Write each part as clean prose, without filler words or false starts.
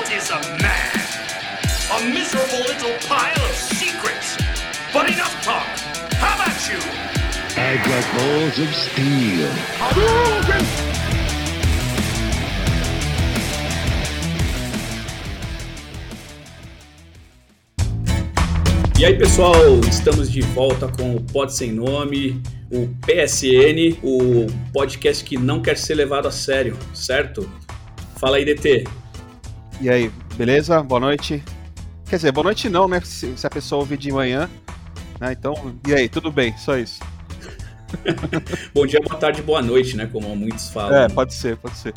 is a man? A miserable little pile of secrets. But enough talk. How about you? I've got balls of steel. E aí, pessoal, estamos de volta com o Pod Sem Nome, o PSN, o podcast que não quer ser levado a sério, certo? Fala aí, DT. E aí, beleza? Boa noite. Quer dizer, boa noite não, né? Se a pessoa ouvir de manhã, né? Então, e aí, tudo bem? Só isso. Bom dia, boa tarde, boa noite, né? Como muitos falam. Pode ser.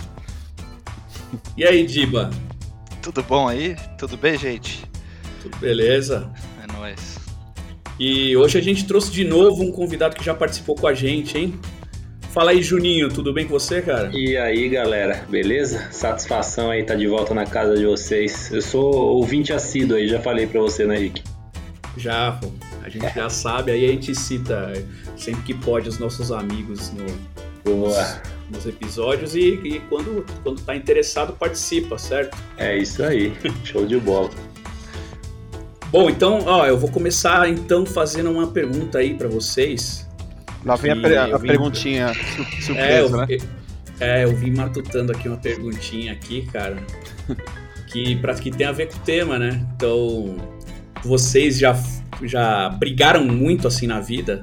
E aí, Diba? Tudo bom aí? Tudo bem, gente? Tudo beleza? É nóis. E hoje a gente trouxe de novo um convidado que já participou com a gente, hein? Fala aí, Juninho, tudo bem com você, cara? E aí, galera, beleza? Satisfação aí estar de volta na casa de vocês. Eu sou ouvinte assíduo aí, já falei pra você, né, Rick? Já, pô. A gente já sabe, aí a gente cita sempre que pode os nossos amigos nos episódios e quando tá interessado participa, certo? É isso aí, show de bola. Bom, então, eu vou começar então fazendo uma pergunta aí pra vocês. Lá vem a perguntinha surpresa, né? Eu vim matutando aqui uma perguntinha aqui, cara, que tem a ver com o tema, né? Então, vocês já brigaram muito assim na vida?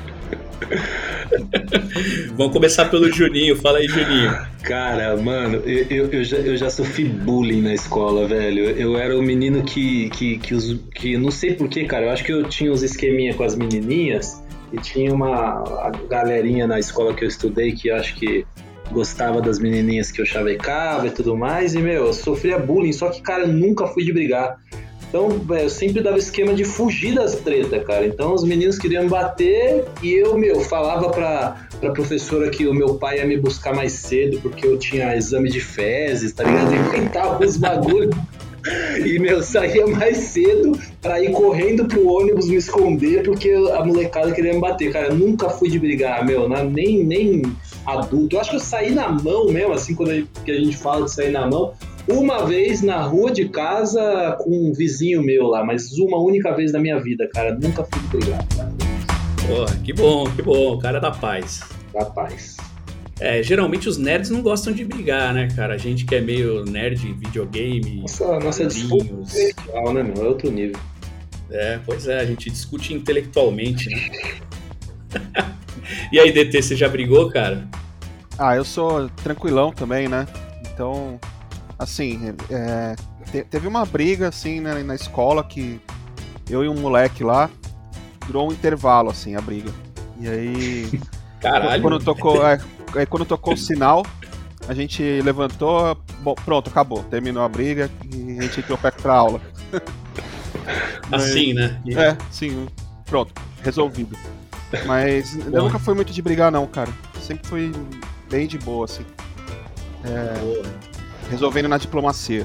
Vamos começar pelo Juninho. Fala aí, Juninho. Cara, mano, eu já sofri bullying na escola, velho. Eu era o menino que não sei porquê, cara. Eu acho que eu tinha uns esqueminha com as menininhas e tinha a galerinha na escola que eu estudei que eu acho que gostava das menininhas que eu chavecava e tudo mais. E, eu sofria bullying, só que, cara, eu nunca fui de brigar. Então, eu sempre dava esquema de fugir das tretas, cara. Então, os meninos queriam me bater e eu falava pra professora que o meu pai ia me buscar mais cedo porque eu tinha exame de fezes, tá ligado? Eu inventava os bagulhos e, saía mais cedo pra ir correndo pro ônibus me esconder porque a molecada queria me bater. Cara, eu nunca fui de brigar, nem adulto. Eu acho que eu saí na mão mesmo, assim, quando a gente fala de sair na mão, uma vez na rua de casa com um vizinho meu lá, mas uma única vez na minha vida, cara. Nunca fui brigar, cara. Porra, que bom, cara da paz. Da paz. Geralmente os nerds não gostam de brigar, né, cara? A gente que é meio nerd em videogame. Nossa disputa é legal, né, meu? É outro nível. Pois é, a gente discute intelectualmente, né? E aí, DT, você já brigou, cara? Eu sou tranquilão também, né? Então, assim, teve uma briga, assim, né, na escola que eu e um moleque lá, durou um intervalo, assim, a briga. E aí... Caralho! Quando tocou o sinal, a gente levantou, bom, pronto, acabou, terminou a briga e a gente entrou perto pra aula. Assim, né? Sim, pronto, resolvido. Mas eu nunca fui muito de brigar não, cara. Sempre fui bem de boa, assim. Resolvendo na diplomacia.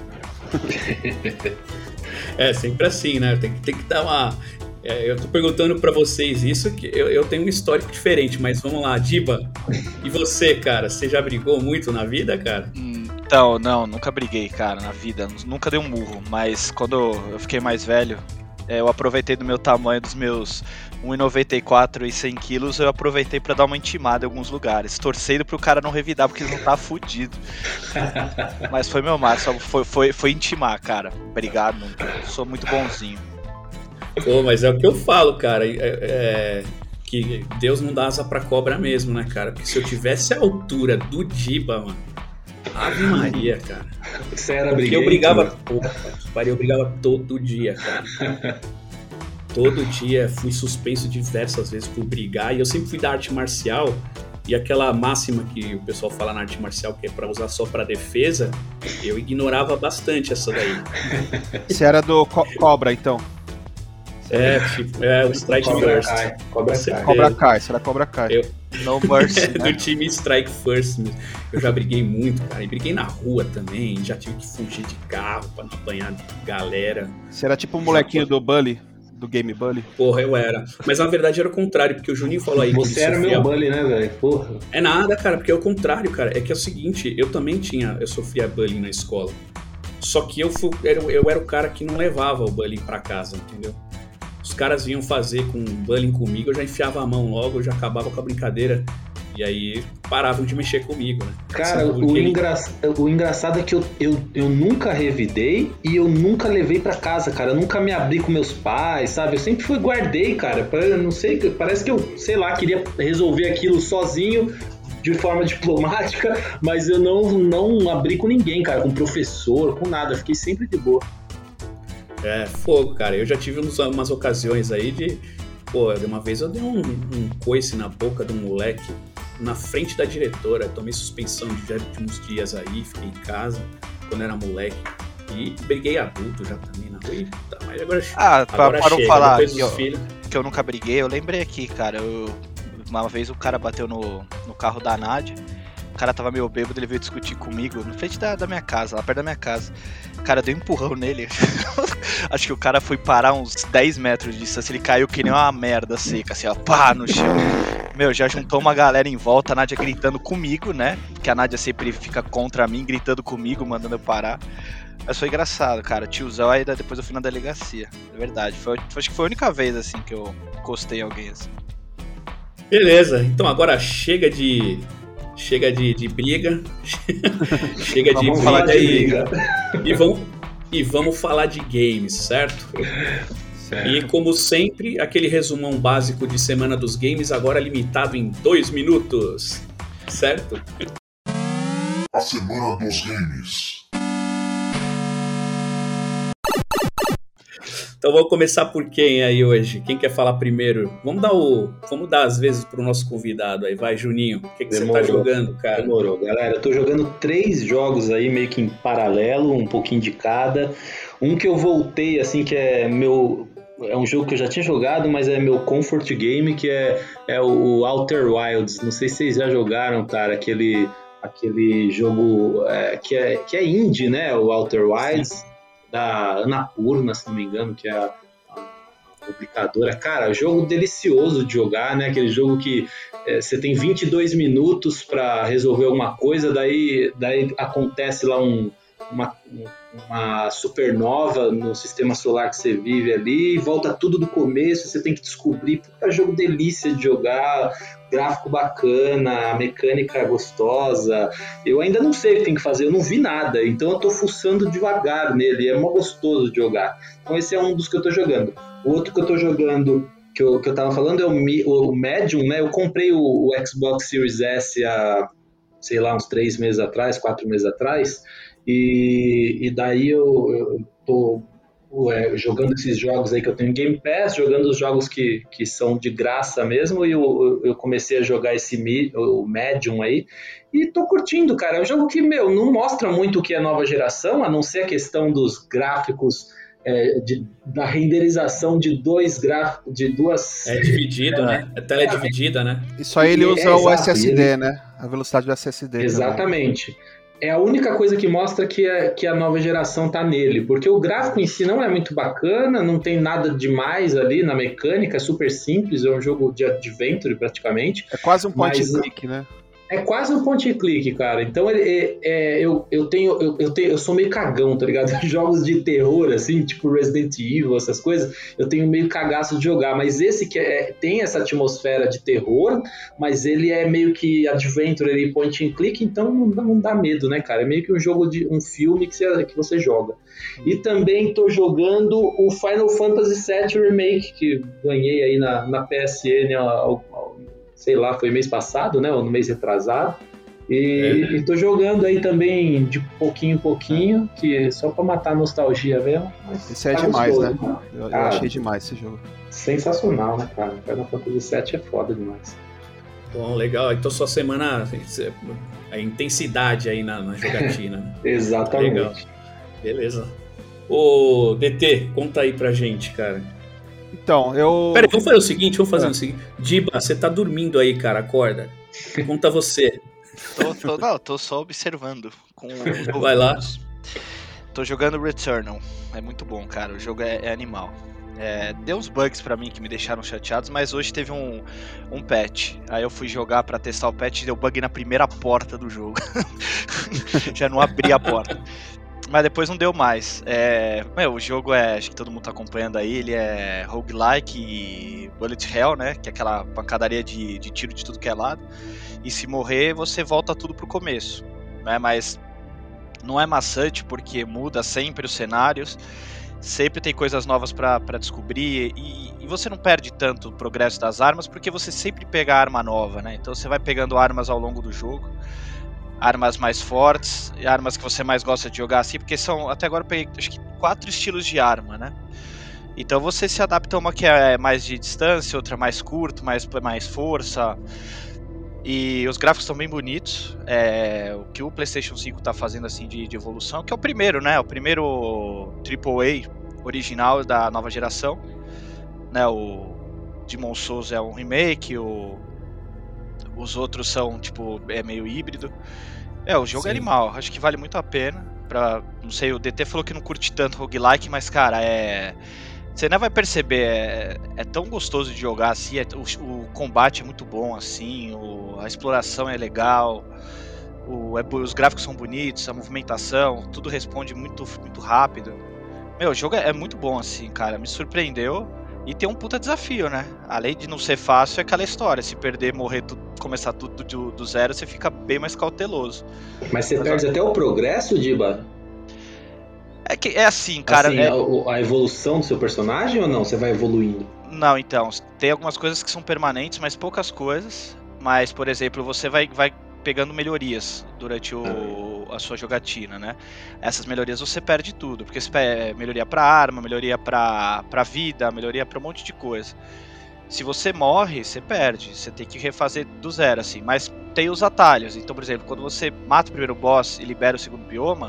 Sempre assim, né? Tem que dar uma... eu tô perguntando pra vocês isso, que eu tenho um histórico diferente, mas vamos lá, Diba. E você, cara? Você já brigou muito na vida, cara? Então, não, nunca briguei, cara, na vida. Nunca dei um murro, mas quando eu fiquei mais velho, eu aproveitei do meu tamanho, dos meus 1,94 e 100 quilos, eu aproveitei pra dar uma intimada em alguns lugares, torcendo pro cara não revidar, porque ele não tá fudido. Mas foi meu máximo, foi intimar, cara. Obrigado, sou muito bonzinho. Pô, mas é o que eu falo, cara, que Deus não dá asa pra cobra mesmo, né, cara? Porque se eu tivesse a altura do Diba, mano, Ave Maria, cara. Você era porque briguento? Eu brigava todo dia, cara. Todo dia fui suspenso diversas vezes por brigar, e eu sempre fui da arte marcial, e aquela máxima que o pessoal fala na arte marcial, que é pra usar só pra defesa, eu ignorava bastante essa daí. Você era do Cobra, então? O Strike First. Cobra Kai, será Cobra Kai. No Mercy, né? Do time Strike First. Eu já briguei muito, cara. E briguei na rua também. Já tive que fugir de carro pra não apanhar galera. Você era tipo um molequinho do Bully, do Game Bully? Porra, eu era. Mas na verdade era o contrário, porque o Juninho falou aí que você era meu bully, né, velho? Porra. É nada, cara, porque é o contrário, cara. É que é o seguinte, eu sofria bullying na escola. Só que eu era o cara que não levava o bullying pra casa, entendeu? Os caras vinham fazer com bullying comigo, eu já enfiava a mão logo, eu já acabava com a brincadeira. E aí paravam de mexer comigo, né? Cara, o engraçado é que eu nunca revidei e eu nunca levei pra casa, cara. Eu nunca me abri com meus pais, sabe? Eu sempre guardei, cara. Não sei, parece que eu, sei lá, queria resolver aquilo sozinho, de forma diplomática, mas eu não abri com ninguém, cara. Com professor, com nada. Fiquei sempre de boa. Fogo, cara. Eu já tive umas ocasiões aí de... Pô, de uma vez eu dei um coice na boca de um moleque na frente da diretora, tomei suspensão de uns dias aí, fiquei em casa quando era moleque e briguei adulto já também na rua. Tá, mas agora para chega, não falar que eu nunca briguei, eu lembrei aqui, cara, uma vez o cara bateu no carro da Nádia, o cara tava meio bêbado, ele veio discutir comigo na frente da minha casa, lá perto da minha casa. Cara, deu um empurrão nele. Acho que o cara foi parar uns 10 metros de distância, ele caiu que nem uma merda seca, assim, ó, pá, no chão. Meu, já juntou uma galera em volta, a Nádia gritando comigo, né? Porque a Nádia sempre fica contra mim, gritando comigo, mandando eu parar. Mas foi engraçado, cara, tiozão, aí depois eu fui na delegacia. É verdade, acho que foi a única vez, assim, que eu encostei alguém, assim. Beleza, então agora chega de briga, chega de briga e vamos falar de games, certo? E como sempre, aquele resumão básico de Semana dos Games, agora limitado em 2 minutos, certo? A Semana dos Games. Então vamos começar por quem aí hoje? Quem quer falar primeiro? Vamos dar às vezes pro nosso convidado aí. Vai, Juninho. O que você tá jogando, cara? Demorou. Galera, eu tô jogando 3 jogos aí, meio que em paralelo, um pouquinho de cada. Um que eu voltei, assim, que é um jogo que eu já tinha jogado, mas é meu comfort game, que é o Outer Wilds. Não sei se vocês já jogaram, cara, aquele jogo que é indie, né? O Outer Wilds. Sim. Da Annapurna, se não me engano, que é a publicadora. Cara, jogo delicioso de jogar, né? Aquele jogo que você tem 22 minutos para resolver alguma coisa, daí acontece lá uma supernova no sistema solar que você vive ali, e volta tudo do começo, você tem que descobrir. Puta jogo delícia de jogar, gráfico bacana, a mecânica gostosa. Eu ainda não sei o que tem que fazer, eu não vi nada, então eu tô fuçando devagar nele, é mó gostoso de jogar. Então esse é um dos que eu tô jogando. O outro que eu tô jogando, que eu tava falando, é o Medium, né? Eu comprei o Xbox Series S há, sei lá, uns 3 meses atrás, 4 meses atrás, e daí eu tô jogando esses jogos aí que eu tenho em Game Pass, jogando os jogos que são de graça mesmo, e eu comecei a jogar o Medium aí, e tô curtindo, cara. É um jogo que, não mostra muito o que é nova geração, a não ser a questão dos gráficos, da renderização de duas... É dividido, né? A tela é dividida, né? Isso aí ele usa o SSD, né? A velocidade do SSD. Exatamente. Também. É a única coisa que mostra que a nova geração tá nele, porque o gráfico em si não é muito bacana, não tem nada demais ali na mecânica, é super simples, é um jogo de adventure praticamente. É quase um point and click, né? É quase um point and click, cara. Então eu sou meio cagão, tá ligado? Jogos de terror, assim, tipo Resident Evil, essas coisas, eu tenho meio cagaço de jogar. Mas esse que tem essa atmosfera de terror, mas ele é meio que adventure ali, point and click, então não dá medo, né, cara? É meio que um jogo de um filme que você joga. E também tô jogando o Final Fantasy VII Remake, que ganhei aí na PSN sei lá, foi mês passado, né, ou no mês retrasado, e tô jogando aí também de pouquinho em pouquinho, que só pra matar a nostalgia mesmo. Esse é demais, gostoso, né? Eu achei demais esse jogo. Sensacional, né, cara? Final Fantasy VII é foda demais. Bom, legal. Então sua semana, a intensidade aí na jogatina. Exatamente. Legal. Beleza. Ô, DT, conta aí pra gente, cara. Então, Peraí, vamos fazer o seguinte, o seguinte. Diba, você tá dormindo aí, cara, acorda. Conta você. Tô só observando. Vai lá. Tô jogando Returnal. É muito bom, cara. O jogo é animal. Deu uns bugs pra mim que me deixaram chateados, mas hoje teve um patch. Aí eu fui jogar pra testar o patch e deu bug na primeira porta do jogo. Já não abri a porta. Mas depois não deu mais. O jogo acho que todo mundo tá acompanhando aí, ele é roguelike e bullet hell, né? Que é aquela pancadaria de tiro de tudo que é lado. E se morrer, você volta tudo pro começo, né? Mas não é maçante porque muda sempre os cenários, sempre tem coisas novas pra descobrir e você não perde tanto o progresso das armas porque você sempre pega arma nova, né? Então você vai pegando armas ao longo do jogo. Armas mais fortes, armas que você mais gosta de jogar assim, porque são, até agora eu peguei acho que 4 estilos de arma, né? Então você se adapta a uma que é mais de distância, outra mais curto, mais força. E os gráficos estão bem bonitos. O que o PlayStation 5 tá fazendo assim de evolução, que é o primeiro, né? O primeiro AAA original da nova geração, né? O Demon's Souls é um remake, os outros são, tipo, meio híbrido. O jogo é animal, acho que vale muito a pena. Não sei, o DT falou que não curte tanto roguelike, mas, cara, você não vai perceber, é tão gostoso de jogar, assim, o combate é muito bom, assim, a exploração é legal, os gráficos são bonitos, a movimentação, tudo responde muito, muito rápido. O jogo é muito bom, assim, cara, me surpreendeu. E tem um puta desafio, né? Além de não ser fácil, é aquela história. Se perder, morrer, começar tudo do zero, você fica bem mais cauteloso. Mas você perde até o progresso, Diba? É assim, cara... Assim, a evolução do seu personagem ou não? Você vai evoluindo? Não, então. Tem algumas coisas que são permanentes, mas poucas coisas. Mas, por exemplo, você vai pegando melhorias durante a sua jogatina, né? Essas melhorias você perde tudo, porque você perde melhoria pra arma, melhoria pra vida, melhoria pra um monte de coisa. Se você morre, você perde, você tem que refazer do zero, assim. Mas tem os atalhos, então, por exemplo, quando você mata o primeiro boss e libera o segundo bioma,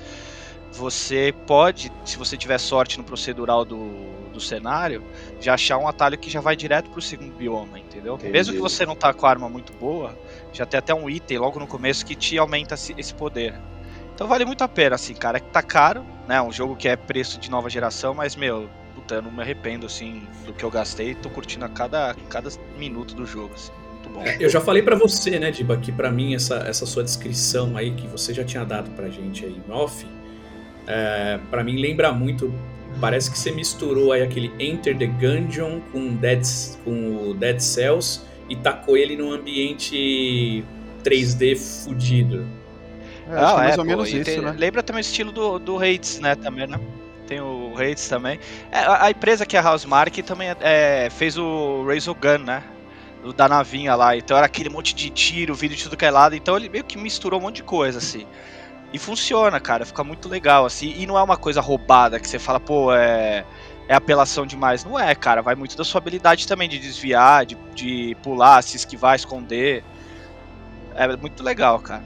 você pode, se você tiver sorte no procedural do cenário, já achar um atalho que já vai direto pro segundo bioma, entendeu? Entendi. Mesmo que você não tá com a arma muito boa, já tem até um item logo no começo que te aumenta esse poder. Então vale muito a pena, assim, cara. Tá caro, né? Um jogo que é preço de nova geração, mas, puta, eu não me arrependo, assim, do que eu gastei. Tô curtindo a cada minuto do jogo, assim. Muito bom. Eu já falei pra você, né, Diba, que pra mim essa sua descrição aí, que você já tinha dado pra gente aí em off, pra mim lembra muito, parece que você misturou aí aquele Enter the Gungeon com o Dead Cells e tacou ele num ambiente 3D fudido. Acho que é mais ou menos isso, né? Lembra também o estilo do Hades, né, também, né? Tem o Hades também. A empresa que é a Housemarque também fez o Resogun, né? Da navinha lá, então era aquele monte de tiro, vídeo de tudo que é lado, então ele meio que misturou um monte de coisa, assim. E funciona, cara, fica muito legal, assim, e não é uma coisa roubada que você fala, pô, é apelação demais. Não é, cara, vai muito da sua habilidade também de desviar, de pular, se esquivar, esconder. É muito legal, cara.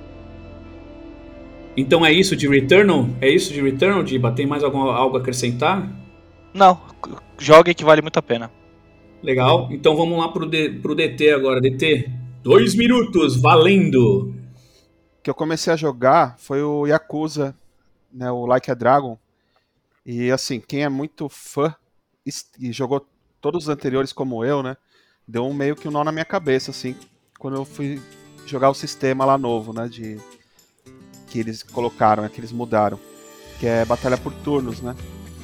Então é isso de Returnal? É isso de Returnal, Diba? Tem mais algo a acrescentar? Não, jogue que vale muito a pena. Legal, então vamos lá pro DT agora. DT, 2 minutos, valendo! Que eu comecei a jogar foi o Yakuza, né, o Like a Dragon. E assim, quem é muito fã e jogou todos os anteriores como eu, né, deu meio que um nó na minha cabeça, assim, quando eu fui jogar o sistema lá novo, né, que eles colocaram, que eles mudaram, que é batalha por turnos, né.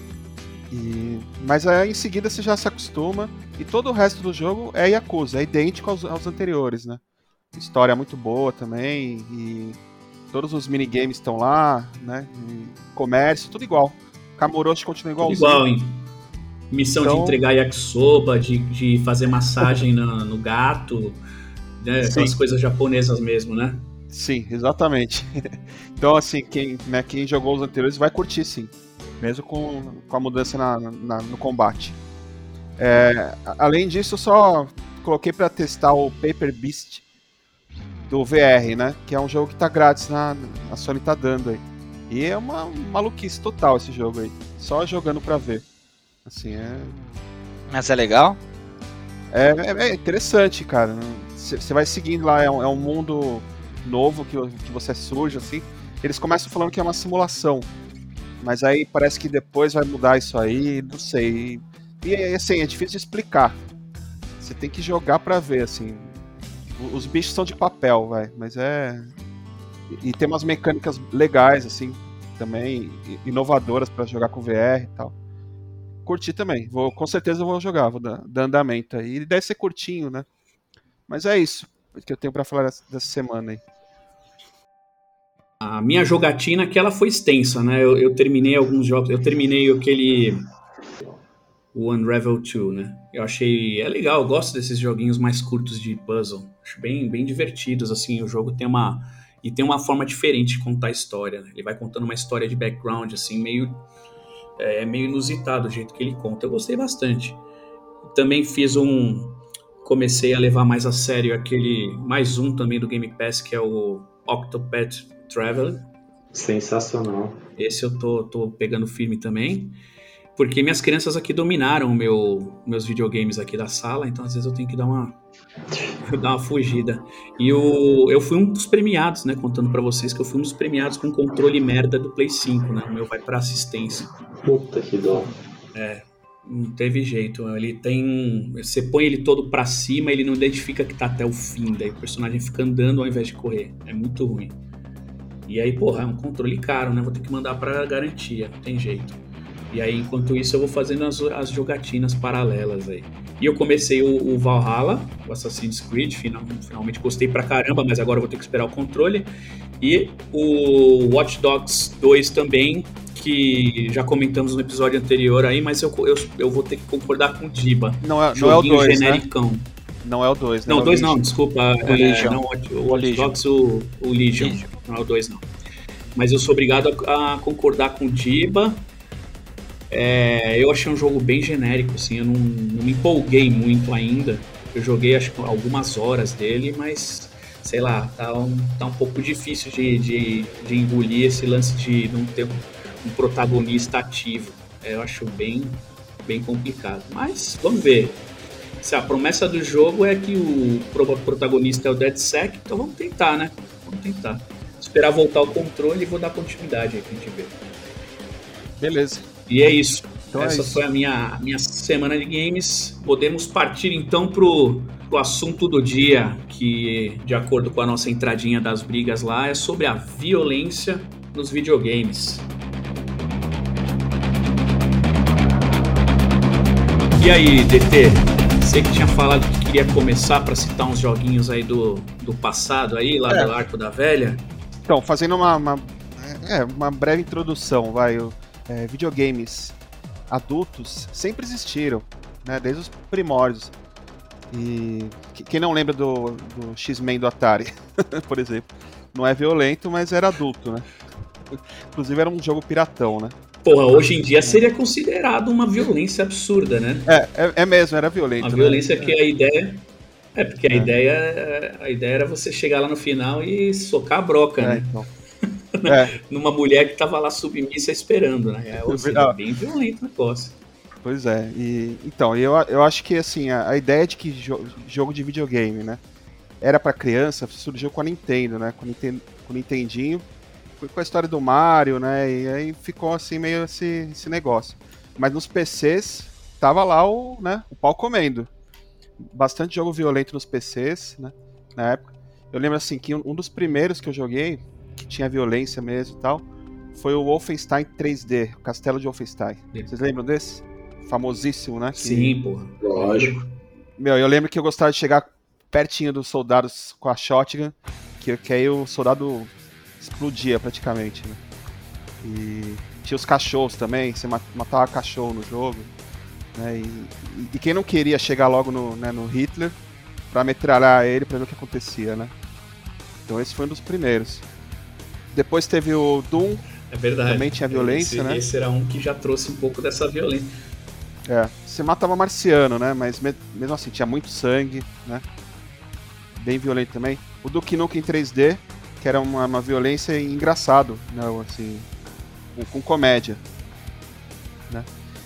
Mas aí, em seguida você já se acostuma e todo o resto do jogo é Yakuza, é idêntico aos anteriores, né. História muito boa também, e todos os minigames estão lá, né? Comércio, tudo igual. Kamuroshi continua igualzinho. Tudo igual, hein? Missão de entregar yakisoba, de fazer massagem no gato, né? Aquelas coisas japonesas mesmo, né? Sim, exatamente. Então, assim, quem jogou os anteriores vai curtir, sim. Mesmo com a mudança no combate. Além disso, eu só coloquei para testar o Paper Beast do VR, né? Que é um jogo que tá grátis, a Sony tá dando aí. E é uma maluquice total esse jogo aí. Só jogando pra ver. Assim, Mas é legal? É interessante, cara. Você vai seguindo lá, é um mundo novo que você surge, assim. Eles começam falando que é uma simulação. Mas aí parece que depois vai mudar isso aí, não sei. E assim, é difícil de explicar. Você tem que jogar pra ver, assim. Os bichos são de papel, mas E tem umas mecânicas legais, assim. também, inovadoras pra jogar com VR e tal. Curti também, com certeza eu vou jogar, vou dar andamento aí. Ele deve ser curtinho, né? Mas é isso que eu tenho pra falar dessa semana aí. A minha jogatina que ela foi extensa, né? Eu terminei alguns jogos, eu terminei o Unravel 2, né? Eu achei, é legal, eu gosto desses joguinhos mais curtos de puzzle. Acho bem divertidos, assim, o jogo tem uma forma diferente de contar a história, né? Ele vai contando uma história de background, assim, meio inusitado o jeito que ele conta. Eu gostei bastante. Também comecei a levar mais a sério mais um também do Game Pass, que é o Octopath Traveler. Sensacional. Esse eu tô pegando firme também, porque minhas crianças aqui dominaram meus videogames aqui da sala, então às vezes eu tenho que dar uma fugida. E eu fui um dos premiados, né, contando pra vocês que eu fui um dos premiados com controle merda do Play 5, né, o meu vai pra assistência. Puta que dó. Não teve jeito, você põe ele todo pra cima, ele não identifica que tá até o fim, daí o personagem fica andando ao invés de correr, é muito ruim. E aí, porra, é um controle caro, né? Vou ter que mandar pra garantia, não tem jeito. E aí, enquanto isso, eu vou fazendo as jogatinas paralelas aí. E eu comecei o Valhalla, o Assassin's Creed, finalmente gostei pra caramba, mas agora eu vou ter que esperar o controle. E o Watch Dogs 2 também, que já comentamos no episódio anterior aí, mas eu vou ter que concordar com o Diba. Não é o 2, genericão. Né? Não é o 2, né? Não, o 2 não, desculpa. O Legion. O Watch Dogs, o Legion. Não é o 2 não. Mas eu sou obrigado a concordar com o Diba. Eu achei um jogo bem genérico, assim, eu não me empolguei muito ainda. Eu joguei acho que algumas horas dele, mas sei lá, tá um pouco difícil de engolir esse lance de não ter um protagonista ativo. Eu acho bem complicado. Mas vamos ver. Se a promessa do jogo é que o protagonista é o DedSec, então vamos tentar, né? Vamos tentar. Esperar voltar o controle e vou dar continuidade aí pra gente ver. Beleza. E é isso. Então Essa foi a minha semana de games. Podemos partir então pro assunto do dia, que, de acordo com a nossa entradinha das brigas lá, é sobre a violência nos videogames. E aí, DT? Você que tinha falado que queria começar para citar uns joguinhos aí do passado aí, lá do Arco da Velha. Então, fazendo uma breve introdução, videogames adultos sempre existiram, né, desde os primórdios. E quem não lembra do X-Men do Atari, por exemplo, não é violento, mas era adulto, né? Inclusive era um jogo piratão, né? Porra, hoje em dia seria considerado uma violência absurda, né? É mesmo, era violento. Uma violência, né? Que a ideia... porque a ideia era você chegar lá no final e socar a broca, né? Então. Numa mulher que tava lá submissa esperando, né? Bem violento o negócio. Pois é, eu acho que assim, a ideia de que jogo de videogame, né, era pra criança, surgiu com a Nintendo, né, com o Nintendinho, foi com a história do Mario, né, e aí ficou assim meio esse negócio. Mas nos PCs, tava lá o pau comendo. Bastante jogo violento nos PCs, né, na época. Eu lembro assim, que um dos primeiros que eu joguei, que tinha violência mesmo e tal, foi o Wolfenstein 3D, o Castelo de Wolfenstein. Vocês lembram desse? Famosíssimo, né? Sim, porra. Lógico. Eu lembro que eu gostava de chegar pertinho dos soldados com a shotgun, que aí o soldado explodia praticamente, né? E tinha os cachorros também, você matava cachorro no jogo, né? E quem não queria chegar logo no Hitler pra metralhar ele pra ver o que acontecia, né? Então esse foi um dos primeiros. Depois teve o Doom. É verdade. Também tinha violência, né? Esse era um que já trouxe um pouco dessa violência. Você matava marciano, né? Mas mesmo assim, tinha muito sangue, né? Bem violento também. O Duke Nukem 3D, que era uma violência engraçado, né? Assim, com comédia, né?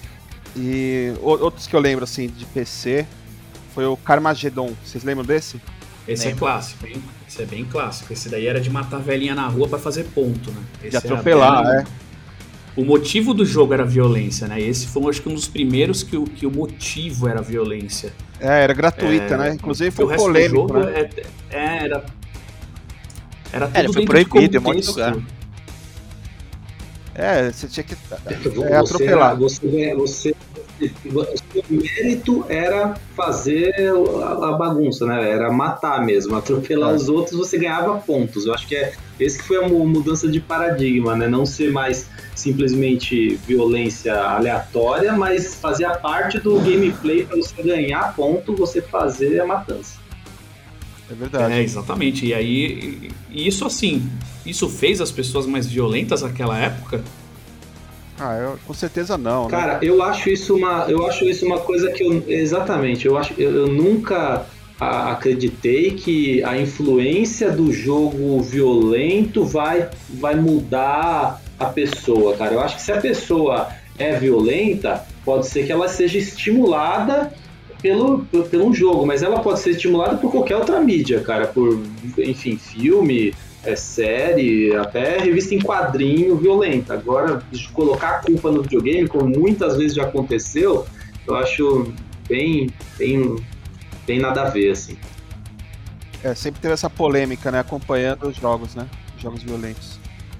E outros que eu lembro, assim, de PC, foi o Carmageddon. Vocês lembram desse? Esse é clássico, hein? Esse é bem clássico. Esse daí era de matar a velhinha na rua pra fazer ponto, né? De atropelar, O motivo do jogo era violência, né? Esse foi, acho que, um dos primeiros que o motivo era violência. Era gratuita, né? Inclusive foi polêmico, jogo, né? Era tudo foi proibido em um monte de lugar. Você tinha que Você atropelar. o seu mérito era fazer a bagunça, né? Era matar mesmo, atropelar os outros, você ganhava pontos. Eu acho que esse que foi a mudança de paradigma, né? Não ser mais simplesmente violência aleatória, mas fazia parte do gameplay para você ganhar ponto, você fazer a matança. É verdade. Exatamente. E aí, isso assim, isso fez as pessoas mais violentas naquela época? Com certeza não, né? Cara, eu acho isso uma coisa que eu nunca acreditei que a influência do jogo violento vai mudar a pessoa, cara. Eu acho que se a pessoa é violenta, pode ser que ela seja estimulada pelo um jogo, mas ela pode ser estimulada por qualquer outra mídia, cara, por, enfim, filme, série, até revista em quadrinho violenta. Agora, colocar a culpa no videogame, como muitas vezes já aconteceu, eu acho bem nada a ver, assim. Sempre teve essa polêmica, né, acompanhando os jogos, né, jogos violentos.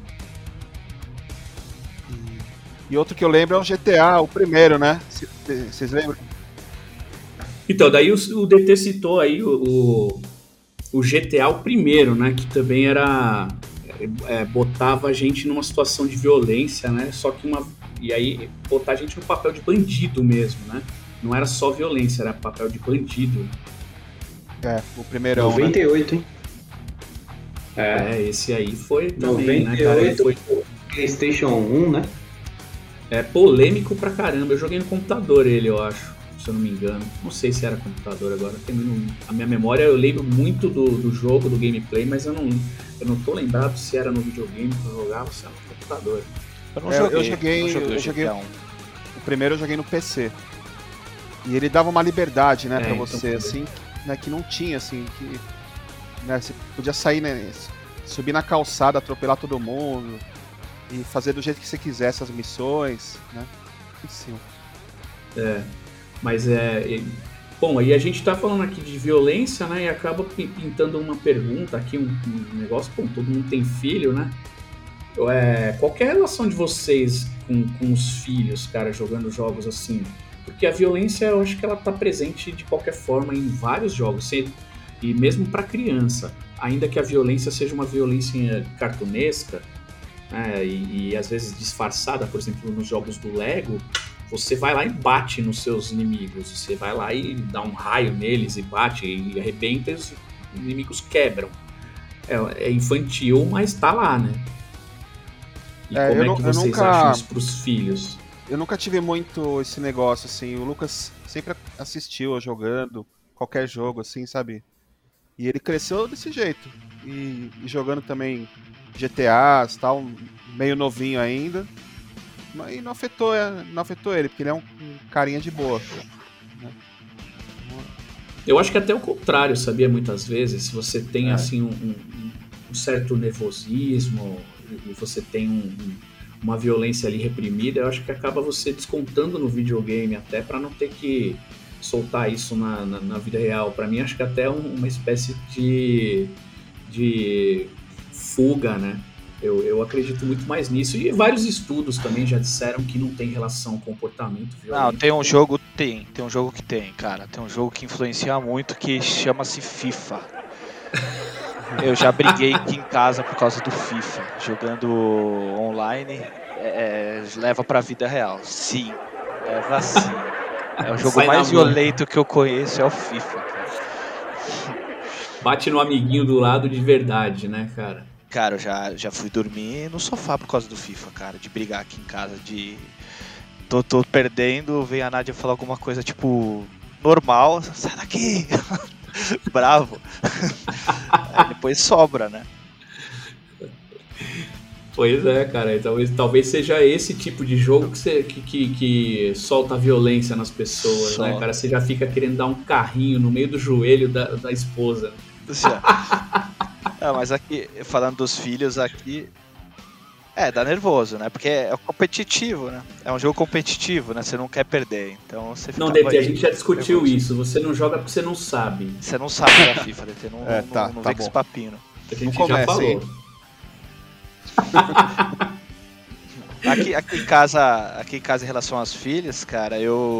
E outro que eu lembro é o GTA, o primeiro, né, vocês lembram? Então, daí o DT citou aí o GTA, o primeiro, né? Que também era... botava a gente numa situação de violência, né? Só que e aí, botar a gente no papel de bandido mesmo, né? Não era só violência, era papel de bandido. O primeirão, 98, né? hein? Esse aí foi também, 98, né, cara? Foi PlayStation 1, né? Polêmico pra caramba. Eu joguei no computador ele, eu acho. Se eu não me engano. Não sei se era computador agora. A minha memória, eu lembro muito do jogo, do gameplay, mas eu não tô lembrado se era no videogame que eu jogava ou se era no computador. Eu joguei o primeiro eu joguei no PC. E ele dava uma liberdade, né, pra você, então, assim, né, que não tinha, assim, que, né, você podia sair, né, subir na calçada, atropelar todo mundo e fazer do jeito que você quisesse as missões, né? Sim. Mas bom, aí a gente tá falando aqui de violência, né? E acaba pintando uma pergunta aqui, um negócio, bom, todo mundo tem filho, né? Qual que é a relação de vocês com os filhos, cara, jogando jogos assim? Porque a violência, eu acho que ela tá presente de qualquer forma em vários jogos, e mesmo pra criança. Ainda que a violência seja uma violência cartunesca, né? E às vezes disfarçada, por exemplo, nos jogos do Lego, você vai lá e bate nos seus inimigos, você vai lá e dá um raio neles e bate e arrebenta e os inimigos quebram. É infantil, mas tá lá, né? E como é que vocês acham isso pros filhos? Eu nunca tive muito esse negócio, assim, o Lucas sempre assistiu jogando qualquer jogo, assim, sabe? E ele cresceu desse jeito, e jogando também GTAs, tal, meio novinho ainda. E não afetou ele, porque ele é um carinha de boa. Né? Eu acho que até o contrário, sabia? Muitas vezes, se você tem assim um certo nervosismo e você tem uma violência ali reprimida, eu acho que acaba você descontando no videogame até para não ter que soltar isso na vida real. Para mim, acho que até uma espécie de fuga, né? Eu acredito muito mais nisso. E vários estudos também já disseram que não tem relação com comportamento violento. Não, tem um jogo que tem, cara. Tem um jogo que influencia muito que chama-se FIFA. Eu já briguei aqui em casa por causa do FIFA. Jogando online, leva pra vida real. Sim, leva sim. É o jogo mais violento que eu conheço, é o FIFA, cara. Bate no amiguinho do lado de verdade, né, cara? Cara, eu já fui dormir no sofá por causa do FIFA, cara. De brigar aqui em casa, tô perdendo, vem a Nádia falar alguma coisa, tipo, normal. Sai daqui! Bravo. Aí depois sobra, né? Pois é, cara. Talvez seja esse tipo de jogo que solta a violência nas pessoas, né, cara? Você já fica querendo dar um carrinho no meio do joelho da esposa. Mas aqui, falando dos filhos aqui, dá nervoso, né? Porque é competitivo, né? É um jogo competitivo, né? Você não quer perder, então você fica... Não, DT, a gente já discutiu nervoso. Isso. Você não joga porque você não sabe. Você não sabe da FIFA, DT. Não vem com esse papinho. A gente já falou. Aqui em casa, em relação às filhas, cara,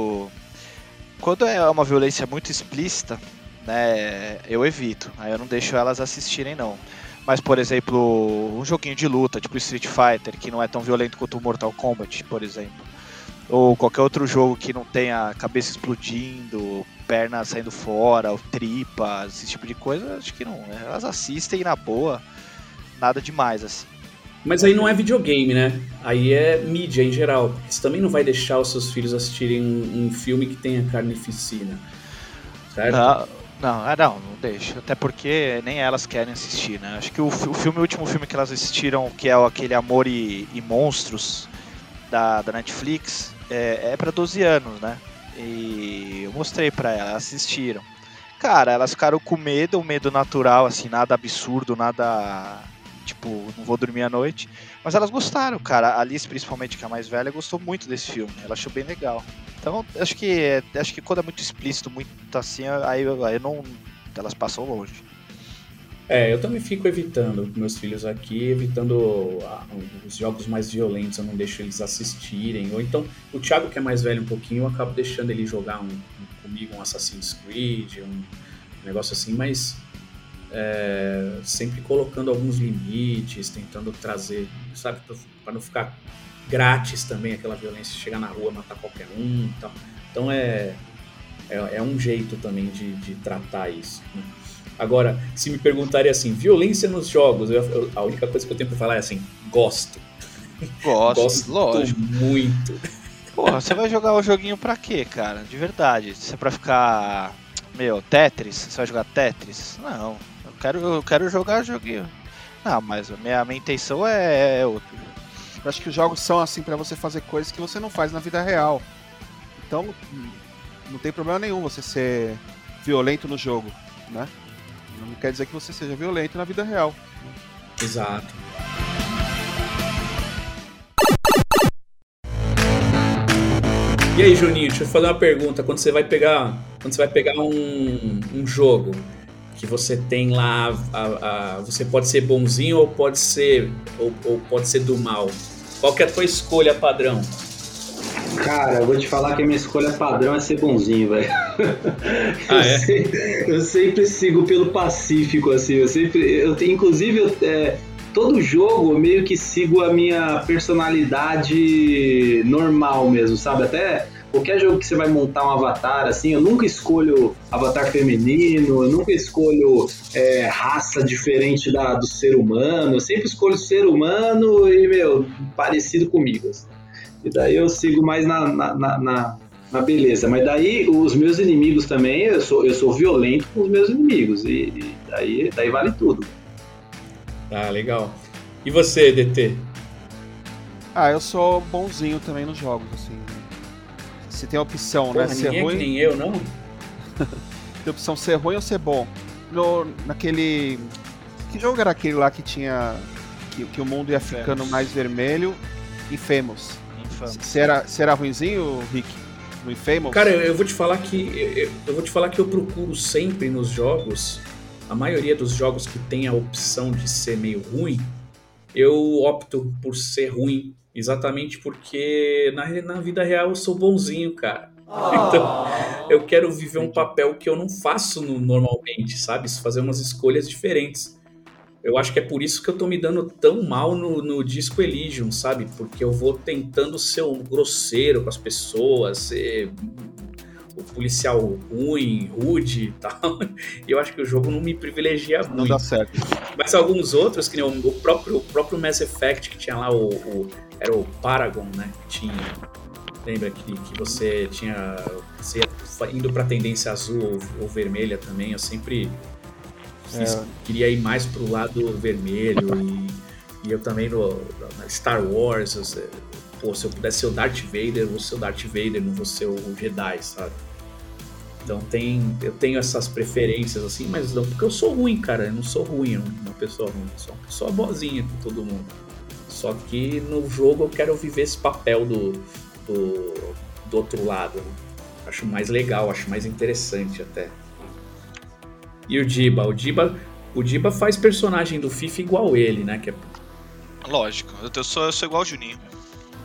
quando é uma violência muito explícita, né, eu evito. Aí eu não deixo elas assistirem, não. Mas, por exemplo, um joguinho de luta, tipo Street Fighter, que não é tão violento quanto o Mortal Kombat, por exemplo. Ou qualquer outro jogo que não tenha cabeça explodindo, perna saindo fora, ou tripa, esse tipo de coisa, acho que não. Elas assistem na boa, nada demais, assim. Mas aí não é videogame, né? Aí é mídia em geral. Você também não vai deixar os seus filhos assistirem um filme que tenha carnificina, certo? Não deixo. Até porque nem elas querem assistir, né? Acho que o último filme que elas assistiram, que é aquele Amor e Monstros da Netflix, é pra 12 anos, né? E eu mostrei pra elas assistiram. Cara, elas ficaram com medo, um medo natural, assim, nada absurdo, nada... Tipo, não vou dormir à noite. Mas elas gostaram, cara. A Alice, principalmente, que é a mais velha, gostou muito desse filme. Ela achou bem legal. Então, acho que quando é muito explícito, muito assim, aí não... Elas passam longe. Eu também fico evitando meus filhos aqui, evitando os jogos mais violentos, eu não deixo eles assistirem. Ou então, o Thiago, que é mais velho um pouquinho, eu acabo deixando ele jogar comigo um Assassin's Creed, um negócio assim, mas sempre colocando alguns limites, tentando trazer, sabe, para não ficar grátis também aquela violência, chegar na rua, matar qualquer um e tal. Então é um jeito também de tratar isso, né? Agora, se me perguntarem assim, violência nos jogos, a única coisa que eu tenho pra falar é assim, gosto. Gosto lógico. Muito. Porra, você vai jogar o joguinho pra quê, cara? De verdade. Se é pra ficar... Tetris? Você vai jogar Tetris? Não. Eu quero jogar joguinho. Não, mas a minha intenção é outra. Eu acho que os jogos são assim pra você fazer coisas que você não faz na vida real. Então, não tem problema nenhum você ser violento no jogo, né? Não quer dizer que você seja violento na vida real. Exato. E aí, Juninho, deixa eu fazer uma pergunta. Quando você vai pegar um jogo que você tem lá, você pode ser bonzinho ou pode ser do mal. Qual que é a tua escolha padrão? Cara, eu vou te falar que a minha escolha padrão é ser bonzinho, velho. Eu sempre sigo pelo Pacífico, assim. Inclusive, todo jogo eu meio que sigo a minha personalidade normal mesmo, sabe? Até qualquer jogo que você vai montar um avatar, assim, eu nunca escolho avatar feminino, eu nunca escolho raça diferente do ser humano, eu sempre escolho ser humano e, parecido comigo, assim. E daí eu sigo mais na beleza. Mas daí os meus inimigos também, eu sou violento com os meus inimigos. E daí vale tudo. Ah, legal. E você, DT? Eu sou bonzinho também nos jogos, assim. Se tem a opção, porra, né? Ser ruim. Que nem eu, não? Tem a opção ser ruim ou ser bom. Naquele. Que jogo era aquele lá que tinha. Que o mundo ia ficando mais vermelho? Infamous. Você era ruinzinho, Rick? No Infamous? Cara, eu vou te falar que eu procuro sempre nos jogos, a maioria dos jogos que tem a opção de ser meio ruim, eu opto por ser ruim, exatamente porque na vida real eu sou bonzinho, cara. Então, eu quero viver um papel que eu não faço normalmente, sabe? Fazer umas escolhas diferentes. Eu acho que é por isso que eu tô me dando tão mal no Disco Elysium, sabe? Porque eu vou tentando ser grosseiro com as pessoas, ser o policial ruim, rude e tal. E eu acho que o jogo não me privilegia muito. Não dá certo. Mas alguns outros, que nem o próprio Mass Effect, que tinha lá era o Paragon, né? Que tinha... Lembra que você tinha... Você ia indo pra tendência azul ou vermelha também, eu sempre... queria ir mais pro lado vermelho e eu também no Star Wars, se eu pudesse ser o Darth Vader, eu vou ser o Darth Vader, não vou ser o Jedi, sabe? Então eu tenho essas preferências assim, mas não porque eu sou ruim, cara, eu não sou ruim, uma pessoa ruim, eu sou uma pessoa boazinha com todo mundo. Só que no jogo eu quero viver esse papel do outro lado, né? Acho mais legal, acho mais interessante até. E o Diba? O Diba faz personagem do FIFA igual ele, né? Lógico, eu sou igual o Juninho.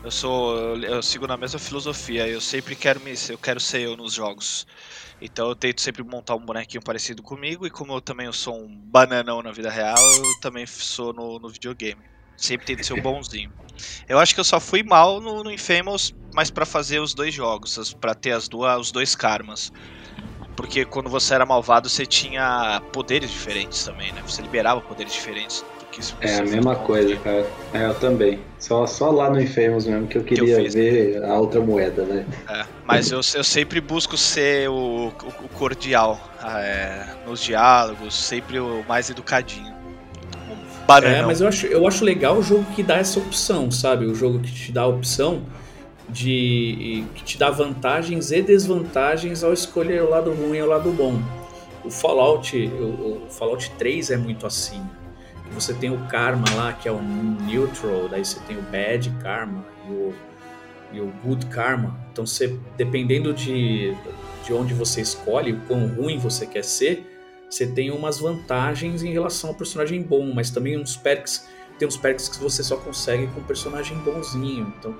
Eu sigo na mesma filosofia, eu sempre eu quero ser eu nos jogos. Então eu tento sempre montar um bonequinho parecido comigo, e como eu sou um bananão na vida real, eu também sou no videogame. Sempre tento ser o bonzinho. Eu acho que eu só fui mal no Infamous, mas pra fazer os 2 jogos, pra ter os 2 karmas. Porque quando você era malvado, você tinha poderes diferentes também, né? Você liberava poderes diferentes do que se você É a mesma coisa, cara. Eu também. Só lá no Infamous mesmo que eu queria ver a outra moeda, né? Mas eu sempre busco ser o cordial nos diálogos, sempre o mais educadinho. Mas eu acho legal o jogo que dá essa opção, sabe? O jogo que te dá a opção que te dá vantagens e desvantagens ao escolher o lado ruim e o lado bom. O Fallout 3 é muito assim. Você tem o Karma lá, que é o Neutral, daí você tem o Bad Karma e o Good Karma. Então, dependendo de onde você escolhe, o quão ruim você quer ser, você tem umas vantagens em relação ao personagem bom, mas também tem uns perks que você só consegue com um personagem bonzinho. Então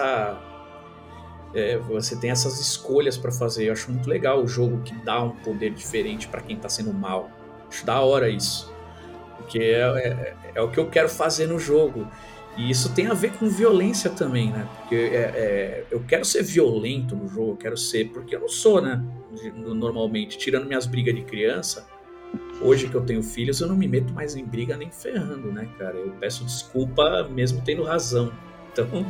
você tem essas escolhas pra fazer. Eu acho muito legal o jogo que dá um poder diferente pra quem tá sendo mal. Acho da hora isso. Porque é o que eu quero fazer no jogo. E isso tem a ver com violência também, né? Porque eu quero ser violento no jogo, eu quero ser... Porque eu não sou, né? Normalmente, tirando minhas brigas de criança, hoje que eu tenho filhos, eu não me meto mais em briga nem ferrando, né, cara? Eu peço desculpa mesmo tendo razão. Então...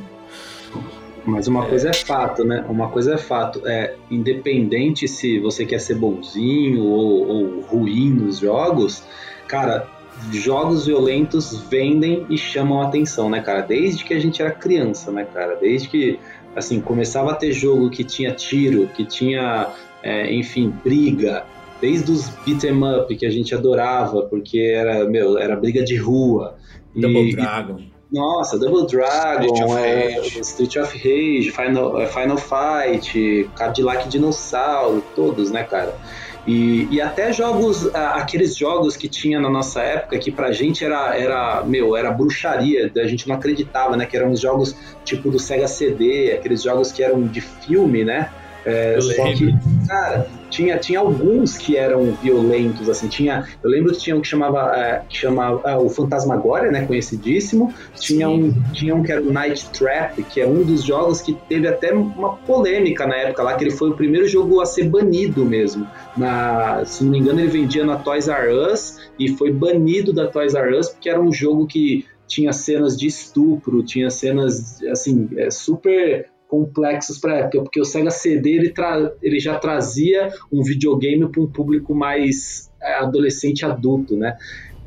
Mas uma coisa é fato, né? Uma coisa é fato. Independente se você quer ser bonzinho ou ruim nos jogos, cara, jogos violentos vendem e chamam a atenção, né, cara? Desde que a gente era criança, né, cara? Desde que, assim, começava a ter jogo que tinha tiro, que tinha, enfim, briga. Desde os beat'em up que a gente adorava, porque era briga de rua. Double Dragon. Nossa, Double Dragon, Street of Rage, Final Fight, Cadillac Dinossauro, todos, né, cara? E até jogos, aqueles jogos que tinha na nossa época, que pra gente era bruxaria, a gente não acreditava, né? Que eram os jogos tipo do Sega CD, aqueles jogos que eram de filme, né? Só que, cara, tinha alguns que eram violentos, assim, eu lembro que tinha um que chamava o Fantasmagoria, né, conhecidíssimo. Tinha um que era o Night Trap, que é um dos jogos que teve até uma polêmica na época lá, que ele foi o primeiro jogo a ser banido mesmo. Se não me engano, ele vendia na Toys R Us e foi banido da Toys R Us porque era um jogo que tinha cenas de estupro, tinha cenas, assim, super complexos para a época, porque o Sega CD ele já trazia um videogame para um público mais adolescente adulto, né?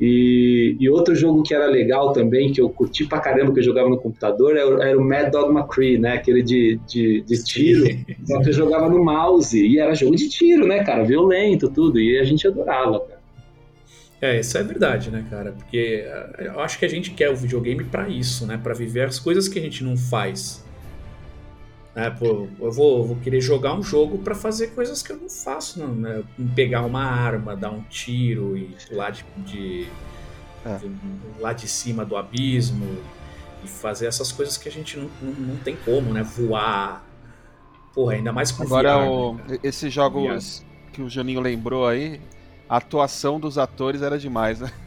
E outro jogo que era legal também, que eu curti pra caramba, que eu jogava no computador, era o Mad Dog McCree, né? Aquele de tiro, só que eu jogava no mouse, e era jogo de tiro, né, cara? Violento, tudo, e a gente adorava, cara. Isso é verdade, né, cara? Porque eu acho que a gente quer o videogame pra isso, né? Pra viver as coisas que a gente não faz. Eu vou querer jogar um jogo pra fazer coisas que eu não faço, não, né? Pegar uma arma, dar um tiro e pular lá de cima do abismo e fazer essas coisas que a gente não tem como, né? Voar. Porra, ainda mais com Agora, VR, esses jogos que o Juninho lembrou aí, a atuação dos atores era demais, né?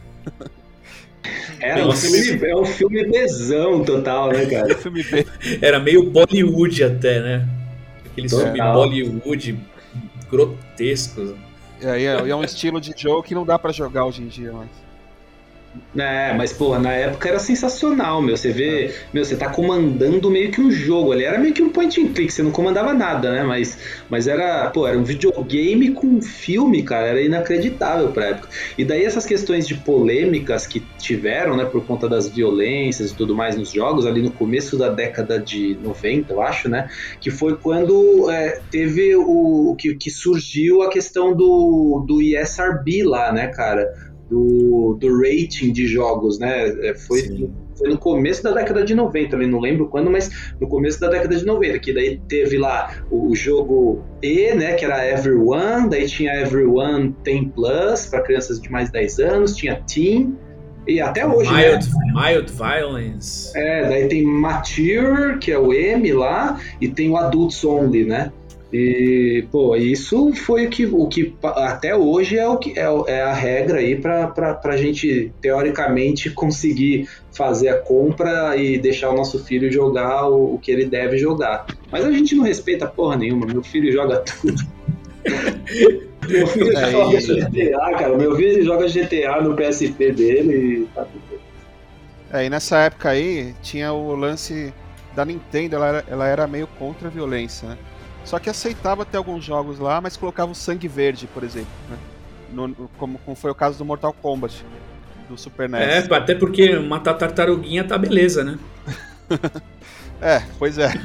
É um filme Bzão total, né, cara? Filme B. Era meio Bollywood até, né? Aqueles filmes Bollywood grotescos. E é um estilo de jogo que não dá pra jogar hoje em dia, mas... Mas, porra, na época era sensacional, meu. Você vê, você tá comandando meio que um jogo ali. Era meio que um point and click, você não comandava nada, né? Mas era um videogame com um filme, cara. Era inacreditável pra época. E daí essas questões de polêmicas que tiveram, né, por conta das violências e tudo mais nos jogos, ali no começo da década de 90, eu acho, né? Que foi quando teve que surgiu a questão do ESRB lá, né, cara? Do rating de jogos, né? Foi no começo da década de 90, eu não lembro quando, mas no começo da década de 90, que daí teve lá o jogo E, né, que era Everyone, daí tinha Everyone 10+, para crianças de mais de 10 anos, tinha Teen, E até hoje, né? Mild Violence. Daí tem Mature, que é o M lá, e tem o Adults Only, né? E, pô, isso foi o que até hoje é a regra aí pra gente, teoricamente, conseguir fazer a compra e deixar o nosso filho jogar o que ele deve jogar. Mas a gente não respeita porra nenhuma, meu filho joga tudo. Meu filho joga GTA, cara. Meu filho joga GTA no PSP dele e tá tudo bem. E nessa época aí, tinha o lance da Nintendo, ela era meio contra a violência, né? Só que aceitava ter alguns jogos lá, mas colocava o sangue verde, por exemplo, né? Como foi o caso do Mortal Kombat, do Super NES. Até porque matar tartaruguinha tá beleza, né? Pois é.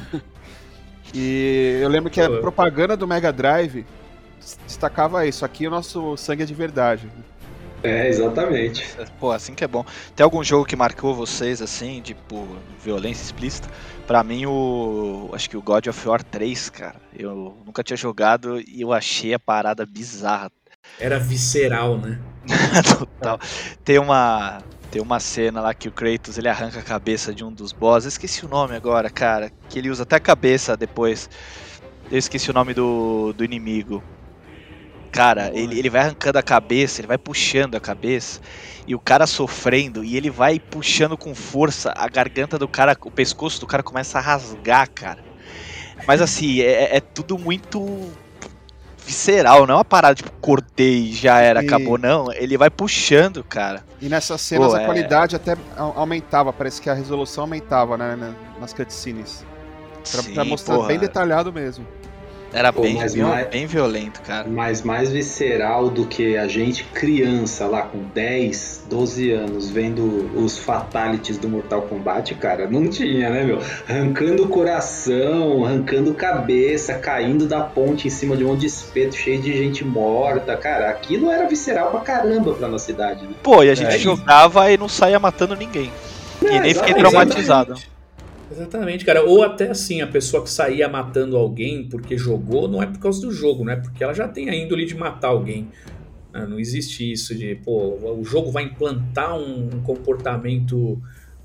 E eu lembro que a propaganda do Mega Drive destacava isso, aqui o nosso sangue é de verdade. Exatamente. Pô, assim que é bom. Tem algum jogo que marcou vocês, assim, tipo, violência explícita? Pra mim, acho que o God of War 3, cara, eu nunca tinha jogado e eu achei a parada bizarra. Era visceral, né? Total. Tem uma cena lá que o Kratos, ele arranca a cabeça de um dos bosses, esqueci o nome agora, cara, que ele usa até a cabeça depois. Eu esqueci o nome do inimigo. Cara, ele vai arrancando a cabeça, ele vai puxando a cabeça, e o cara sofrendo, e ele vai puxando com força, a garganta do cara, o pescoço do cara começa a rasgar, cara. Mas assim, é tudo muito visceral, não é uma parada tipo, cortei e já era, acabou, não. Ele vai puxando, cara. E nessas cenas a qualidade até aumentava, parece que a resolução aumentava, né, nas cutscenes. Pra mostrar bem detalhado mesmo. Era bem violento, cara. Mas mais visceral do que a gente criança lá com 10, 12 anos vendo os fatalities do Mortal Kombat, cara, não tinha, né, meu? Arrancando o coração, arrancando cabeça, caindo da ponte em cima de um espeto cheio de gente morta, cara, aquilo era visceral pra caramba pra nossa idade, né? Pô, e a gente jogava e não saía matando ninguém. E nem fiquei traumatizado. Exatamente, cara. Ou até assim, a pessoa que saía matando alguém porque jogou, não é por causa do jogo, não é porque ela já tem a índole de matar alguém. Não existe isso de, o jogo vai implantar um comportamento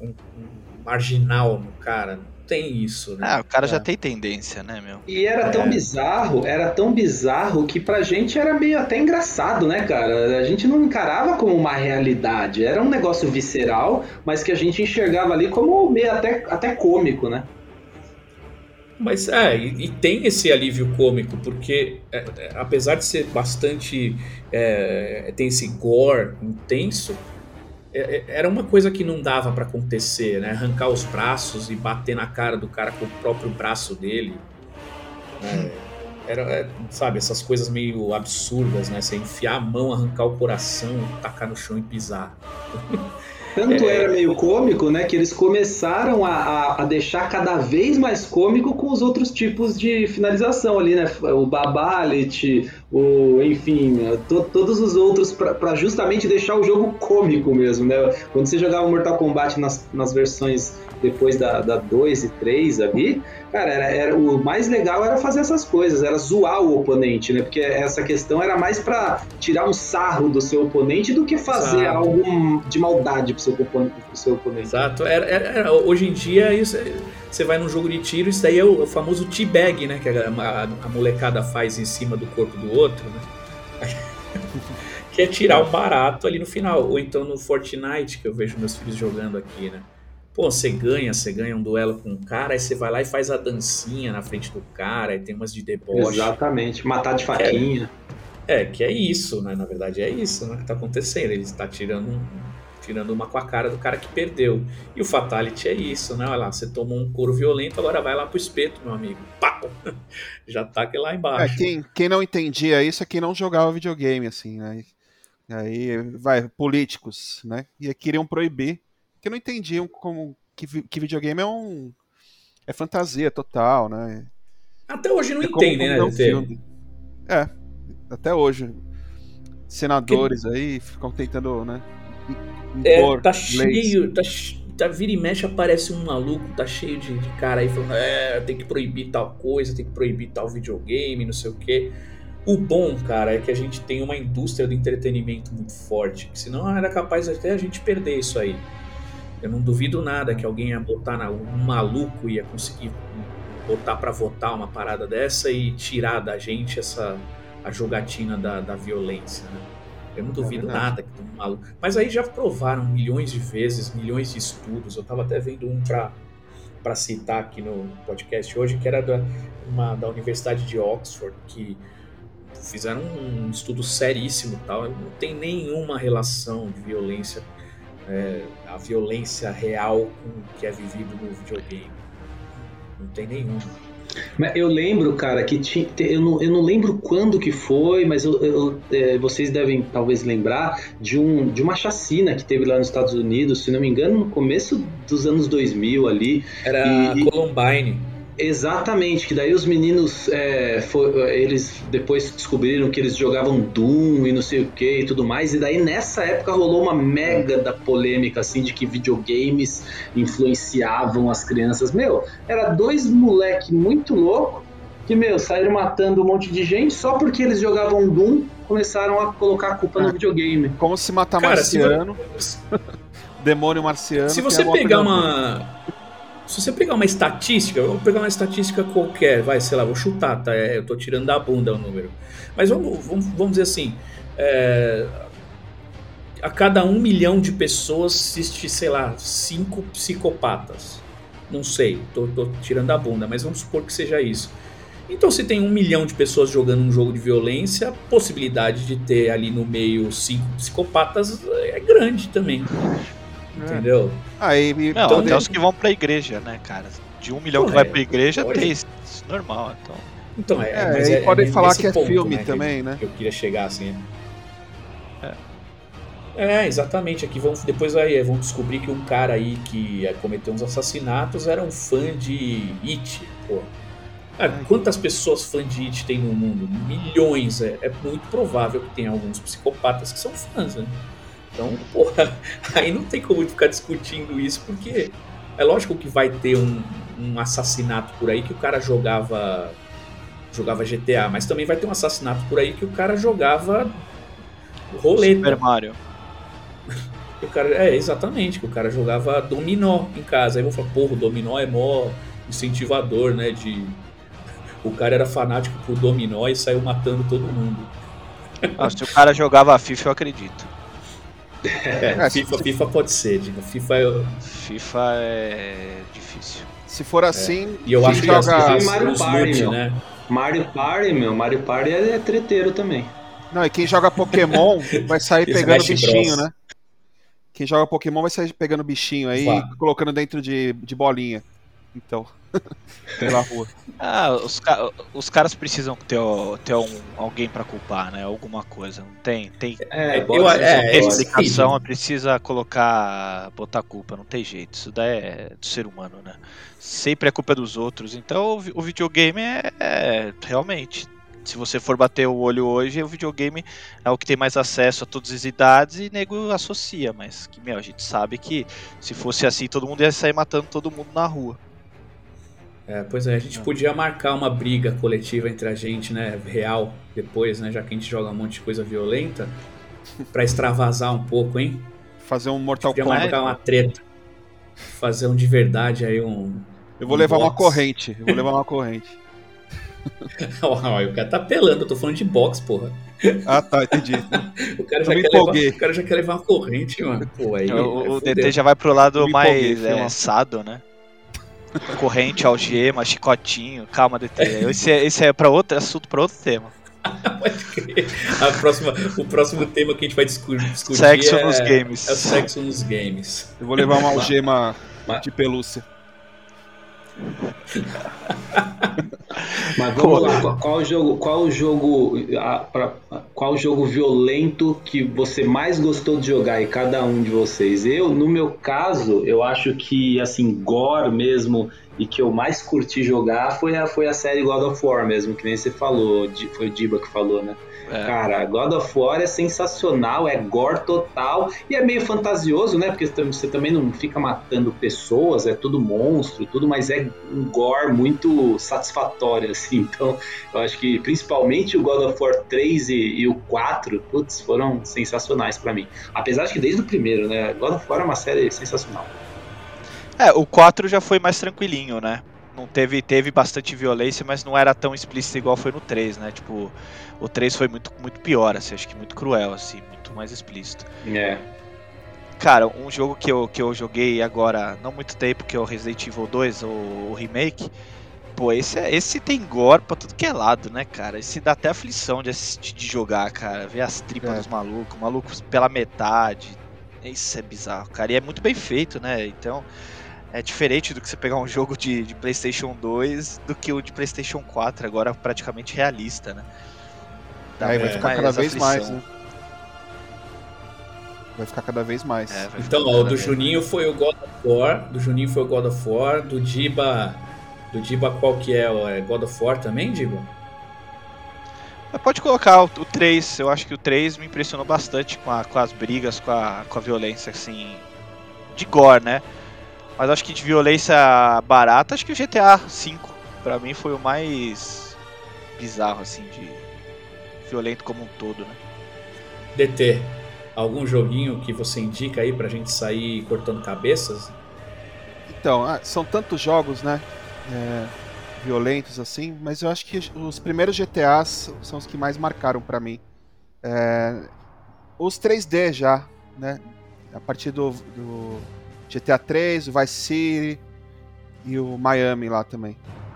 marginal no cara. Não tem isso, né? O cara já tem tendência, né, meu? E era tão bizarro que pra gente era meio até engraçado, né, cara? A gente não encarava como uma realidade. Era um negócio visceral, mas que a gente enxergava ali como meio até cômico, né? Mas e tem esse alívio cômico, porque apesar de ser bastante... tem esse gore intenso, era uma coisa que não dava pra acontecer, né? Arrancar os braços e bater na cara do cara com o próprio braço dele. Sabe, essas coisas meio absurdas, né? Você enfiar a mão, arrancar o coração, tacar no chão e pisar. Tanto era meio cômico, né, que eles começaram a deixar cada vez mais cômico com os outros tipos de finalização ali, né, o Babalit, enfim, todos os outros para justamente deixar o jogo cômico mesmo, né. Quando você jogava Mortal Kombat nas versões depois da 2 e 3 ali, cara, o mais legal era fazer essas coisas, era zoar o oponente, né, porque essa questão era mais para tirar um sarro do seu oponente do que fazer algo de maldade pro seu oponente. Exato. Hoje em dia, isso, você vai num jogo de tiro, isso daí é o famoso teabag, né? Que a molecada faz em cima do corpo do outro, né? Que é tirar um barato ali no final. Ou então no Fortnite, que eu vejo meus filhos jogando aqui, né? Pô, você ganha um duelo com um cara, aí você vai lá e faz a dancinha na frente do cara, aí tem umas de deboche. Exatamente, matar de faquinha. Que é isso, né? Na verdade é isso, né, que tá acontecendo. Ele está tirando uma com a cara do cara que perdeu. E o Fatality é isso, né? Olha lá, você tomou um couro violento, agora vai lá pro espeto, meu amigo. Pau! Já tá aqui lá embaixo. Quem não entendia isso é quem não jogava videogame, assim, né? Aí, políticos, né? E queriam proibir, porque não entendiam que videogame é fantasia total, né? Até hoje não entendem, né? Até hoje. Senadores aí ficam tentando, né? Tá cheio, tá vira e mexe, aparece um maluco, tá cheio de cara aí falando, tem que proibir tal coisa, tem que proibir tal videogame, não sei o quê. O bom, cara, é que a gente tem uma indústria do entretenimento muito forte, senão era capaz até a gente perder isso aí. Eu não duvido nada que alguém ia botar um maluco ia conseguir botar pra votar uma parada dessa e tirar da gente a jogatina da violência, né? Eu não duvido nada que tem um maluco. Mas aí já provaram milhões de vezes, milhões de estudos. Eu tava até vendo um pra citar aqui no podcast hoje, que era da Universidade de Oxford, que fizeram um estudo seríssimo e tal. Não tem nenhuma relação de violência, a violência real com o que é vivido no videogame. Não tem nenhuma. Mas eu lembro, cara, que eu não lembro quando que foi, mas vocês devem talvez lembrar de uma chacina que teve lá nos Estados Unidos, se não me engano, no começo dos anos 2000 ali. Era Columbine. Exatamente, que daí os meninos, eles depois descobriram que eles jogavam Doom e não sei o que e tudo mais, e daí nessa época rolou uma mega da polêmica, assim, de que videogames influenciavam as crianças. Era dois moleque muito louco que, saíram matando um monte de gente só porque eles jogavam Doom, começaram a colocar a culpa no videogame. Como se matar marciano, demônio marciano. Se você pegar uma estatística, vamos pegar uma estatística qualquer, vou chutar, tá? Eu tô tirando da bunda o número. Mas vamos dizer assim, a cada 1 milhão de pessoas existe, 5 psicopatas. Não sei, tô tirando da bunda, mas vamos supor que seja isso. Então, se tem 1 milhão de pessoas jogando um jogo de violência, a possibilidade de ter ali no meio 5 psicopatas é grande também. Entendeu? Então, até os que vão pra igreja, né, cara? De 1 milhão que vai pra igreja, tem isso normal, então. Mas podem falar que é ponto, filme, né, também, né? Que eu queria chegar assim. Exatamente. Aqui depois vão descobrir que um cara aí que cometeu uns assassinatos era um fã de It, pô. Quantas pessoas fãs de It tem no mundo? Milhões. É muito provável que tenha alguns psicopatas que são fãs, né? Então, porra, aí não tem como ficar discutindo isso, porque é lógico que vai ter um assassinato por aí que o cara jogava GTA, mas também vai ter um assassinato por aí que o cara jogava roleta. Super Mario. Exatamente, que o cara jogava dominó em casa. Aí vão falar, porra, o dominó é mó incentivador, né? O cara era fanático por dominó e saiu matando todo mundo. Se o cara jogava FIFA, eu acredito. FIFA pode ser, Diego. FIFA é difícil. Se for assim, e eu acho que Mario Party, né? Mario Party é treteiro também. Não, e quem joga Pokémon vai sair pegando bichinho, né? Quem joga Pokémon vai sair pegando bichinho aí e colocando dentro de bolinha. Então, pela rua. Os caras precisam ter alguém pra culpar, né? Alguma coisa. Não tem. Explicação, precisa botar culpa, não tem jeito. Isso daí é do ser humano, né? Sempre é culpa dos outros. Então o videogame realmente. Se você for bater o olho hoje, o videogame é o que tem mais acesso a todas as idades e nego associa, mas a gente sabe que se fosse assim, todo mundo ia sair matando todo mundo na rua. Pois é, a gente podia marcar uma briga coletiva entre a gente, né, real, depois, né, já que a gente joga um monte de coisa violenta, pra extravasar um pouco, hein? Fazer um Mortal Kombat. Kombat. Marcar uma treta. Fazer um de verdade aí, Eu vou levar uma corrente. O cara tá apelando, eu tô falando de boxe, porra. Ah, tá, entendi. O cara já quer levar uma corrente, mano. Pô, aí, o DT já vai pro lado mais sado, né? Corrente, algema, chicotinho. Calma, DT. Esse é assunto pra outro tema. Pode crer. O próximo tema que a gente vai discutir sexo nos games. É o sexo nos games. Eu vou levar uma algema de pelúcia. Mas vamos lá, qual jogo violento que você mais gostou de jogar aí, cada um de vocês? No meu caso, eu acho que assim, gore mesmo, e que eu mais curti jogar foi a série God of War mesmo, que nem você falou, foi o Diba que falou, né? Cara, God of War é sensacional, é gore total e é meio fantasioso, né? Porque você também não fica matando pessoas, é tudo monstro, tudo, mas é um gore muito satisfatório história, assim. Então, eu acho que principalmente o God of War 3 e o 4, putz, foram sensacionais pra mim. Apesar de que desde o primeiro, né? God of War é uma série sensacional. O 4 já foi mais tranquilinho, né? Não teve bastante violência, mas não era tão explícito igual foi no 3, né? Tipo, o 3 foi muito, muito pior, assim, acho que muito cruel, assim, muito mais explícito. Cara, um jogo que eu joguei agora, não muito tempo, que é o Resident Evil 2, o remake. Pô, esse tem gore pra tudo que é lado, né, cara? Esse dá até aflição de assistir, de jogar, cara. Ver as tripas dos malucos pela metade. Isso é bizarro, cara. E é muito bem feito, né? Então, é diferente do que você pegar um jogo de PlayStation 2 do que o de PlayStation 4, agora praticamente realista, né? Vai ficar cada vez mais, né? Vai ficar cada vez mais. Então, ó, o do Juninho foi o God of War. Do Diba qual que é? É God of War também, Diba? Pode colocar o 3. Eu acho que o 3 me impressionou bastante com as brigas, com a violência, assim, de gore, né? Mas acho que de violência barata, acho que o GTA V pra mim foi o mais bizarro, assim, de violento como um todo, né? DT, algum joguinho que você indica aí pra gente sair cortando cabeças? Então, são tantos jogos, né? Violentos assim, mas eu acho que os primeiros GTAs são os que mais marcaram pra mim. Os 3D já, né? A partir do GTA 3, o Vice City e o Miami lá também.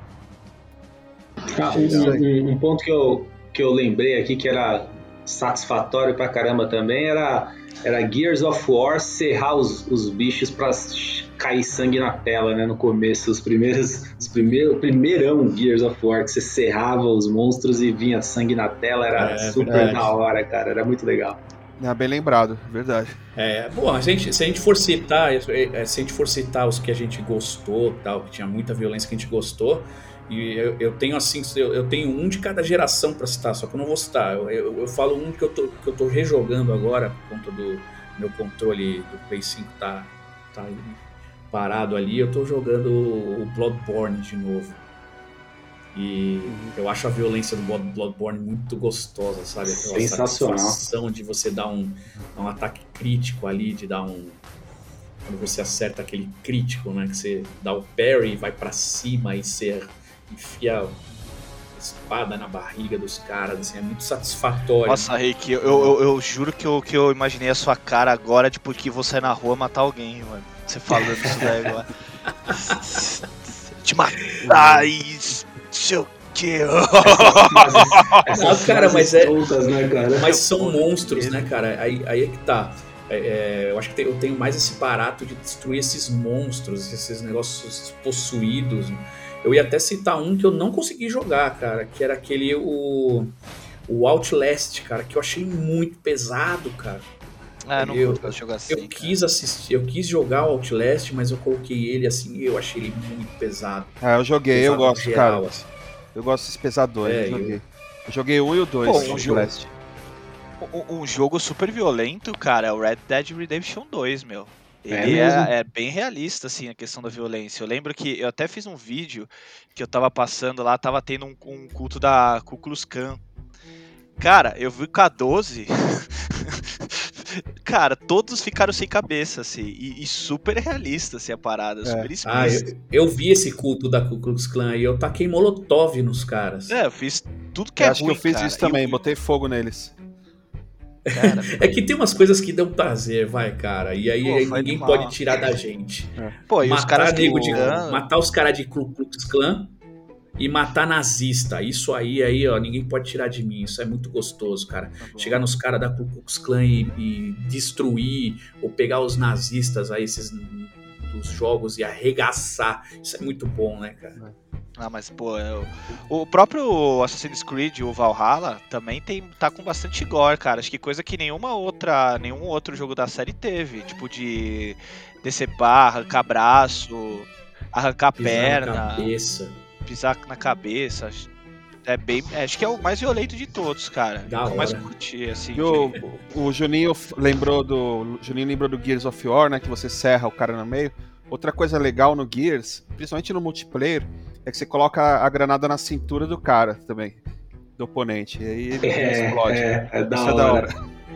Um ponto que eu lembrei aqui que era satisfatório pra caramba também era Gears of War serrar os bichos pra cair sangue na tela, né? No começo, o primeirão Gears of War, que você serrava os monstros e vinha sangue na tela, era super da hora, cara, era muito legal. Bem lembrado, verdade. Bom, se a gente for citar os que a gente gostou, tal, que tinha muita violência que a gente gostou, e eu tenho assim, eu tenho um de cada geração pra citar, só que eu não vou citar. Eu falo um que eu tô rejogando agora por conta do meu controle do Play 5 tá parado ali. Eu tô jogando o Bloodborne de novo. E eu acho a violência do Bloodborne muito gostosa, sabe? Aquela satisfação de você dar um ataque crítico ali, de dar quando você acerta aquele crítico, né? Que você dá o parry e vai pra cima e você enfia a espada na barriga dos caras, assim, é muito satisfatório. Nossa, Rick, eu juro que eu imaginei a sua cara agora de porque você sai na rua matar alguém, mano. Você falando isso daí agora. Te matar isso. Seu que? Cara, mas tontas, né, cara? Mas são monstros, né, cara? Aí é que tá. Eu acho que eu tenho mais esse barato de destruir esses monstros, esses negócios possuídos. Eu ia até citar um que eu não consegui jogar, cara, que era aquele o Outlast, cara, que eu achei muito pesado, cara. Não vou jogar assim. Eu quis jogar o Outlast, mas eu coloquei ele assim e eu achei ele muito pesado. Eu joguei, pesado eu gosto, geral, cara. Assim. Eu gosto desses pesadores, eu joguei o 1 e o 2. Outlast. Um jogo super violento, cara, é o Red Dead Redemption 2, meu. Ele é bem realista, assim, a questão da violência. Eu lembro que eu até fiz um vídeo que eu tava passando lá, tava tendo um culto da Ku Klux Klan. Cara, eu vi o K12... Cara, todos ficaram sem cabeça, assim, e super realista, assim, a parada, super explícita. Eu vi esse culto da Ku Klux Klan e eu taquei molotov nos caras. Eu fiz tudo que é ruim, acho que eu fiz isso também, botei fogo neles. Cara, é que tem umas coisas que dão prazer, cara, e aí ninguém pode tirar da gente. Pô, e os caras matar os caras de Ku Klux Klan e matar nazista, isso aí, ó, ninguém pode tirar de mim, isso é muito gostoso, cara. Chegar nos caras da Ku Klux Klan e destruir, ou pegar os nazistas aí, esses dos jogos e arregaçar, isso é muito bom, né, cara? Mas, pô, o próprio Assassin's Creed, o Valhalla, também tá com bastante gore, cara. Acho que coisa que nenhum outro jogo da série teve. Tipo, de decepar, arrancar braço, arrancar perna, pisar na cabeça. Acho que é o mais violento de todos, cara. Eu mais curti, assim. O Juninho lembrou do Gears of War, né? Que você serra o cara no meio. Outra coisa legal no Gears, principalmente no multiplayer, é que você coloca a granada na cintura do cara também, do oponente. E aí ele explode. É da Isso hora. é da hora.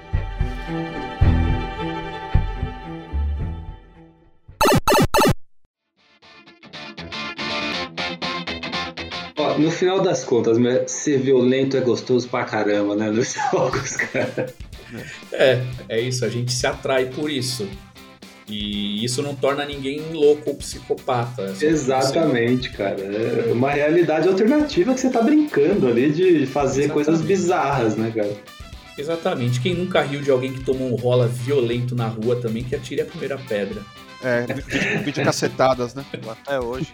Ó, no final das contas, ser violento é gostoso pra caramba, né? Nos jogos, cara. É isso, a gente se atrai por isso. E isso não torna ninguém louco ou psicopata. Exatamente, cara. É uma realidade alternativa que você tá brincando ali de fazer coisas bizarras, né, cara? Exatamente. Quem nunca riu de alguém que tomou um rola violento na rua também, que atire a primeira pedra. Vídeo cacetadas, né? Até hoje.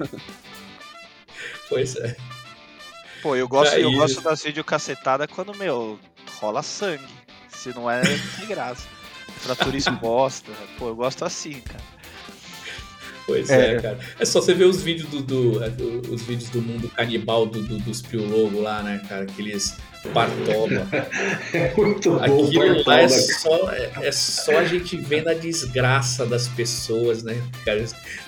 Pois é. Pô, eu gosto das videocacetadas quando, rola sangue. Se não é, tem graça. Fratura exposta. Pô, eu gosto assim, cara. Pois é, cara. É só você ver os vídeos os vídeos do mundo canibal dos Piologo lá, né, cara? Aqueles partoba. É muito bom. Aquilo lá é só a gente vendo a desgraça das pessoas, né, cara?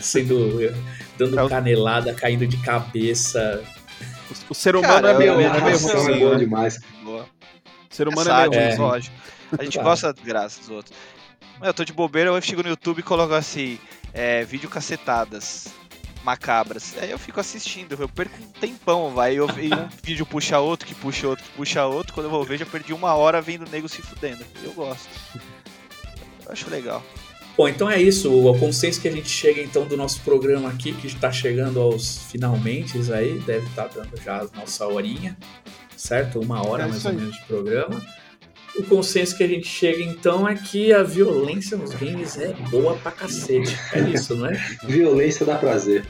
Dando canelada, caindo de cabeça. O ser humano é meio ração é boa demais. Boa. O ser humano é meio lógico. A gente gosta da graça dos outros. Eu tô de bobeira, eu chego no YouTube e coloco assim, vídeo cacetadas macabras. Aí eu fico assistindo, eu perco um tempão, vai. E um vídeo puxa outro, que puxa outro, que puxa outro. Quando eu vou ver, já perdi 1 hora vendo o nego se fudendo. Eu gosto. Eu acho legal. Bom, então é isso. O consenso que a gente chega então do nosso programa aqui, que está chegando aos finalmente aí, deve estar dando já a nossa horinha, certo? 1 hora mais ou menos de programa. O consenso que a gente chega então é que a violência nos games é boa pra cacete. É isso, não é? Violência dá prazer.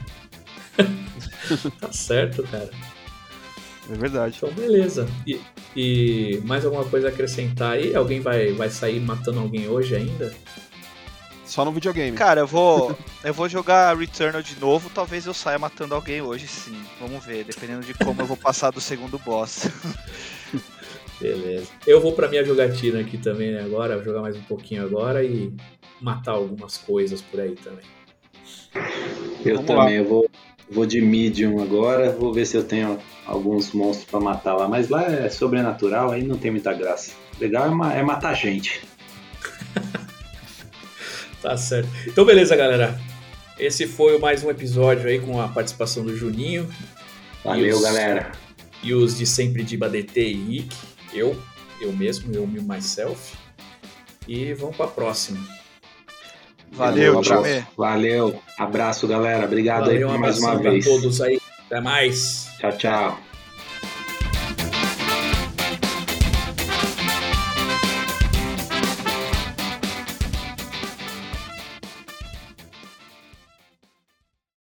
Tá certo, cara. É verdade. Então, beleza. E mais alguma coisa a acrescentar aí? Alguém vai sair matando alguém hoje ainda? Só no videogame. Cara, eu vou jogar Returnal de novo, talvez eu saia matando alguém hoje sim. Vamos ver, dependendo de como eu vou passar do segundo boss. Beleza. Eu vou pra minha jogatina aqui também, né, agora, vou jogar mais um pouquinho agora e matar algumas coisas por aí também. Eu também, eu vou de medium agora, vou ver se eu tenho alguns monstros pra matar lá, mas lá é sobrenatural, aí não tem muita graça. Legal é matar gente. Tá certo. Então beleza, galera. Esse foi mais um episódio aí com a participação do Juninho. Valeu, galera. E os de sempre de BDT e Rick. Eu mesmo, me myself. E vamos pra próxima. Valeu, time. Valeu. Abraço, galera. Obrigado aí por mais uma vez. Valeu, um abraço a todos aí. Até mais. Tchau, tchau.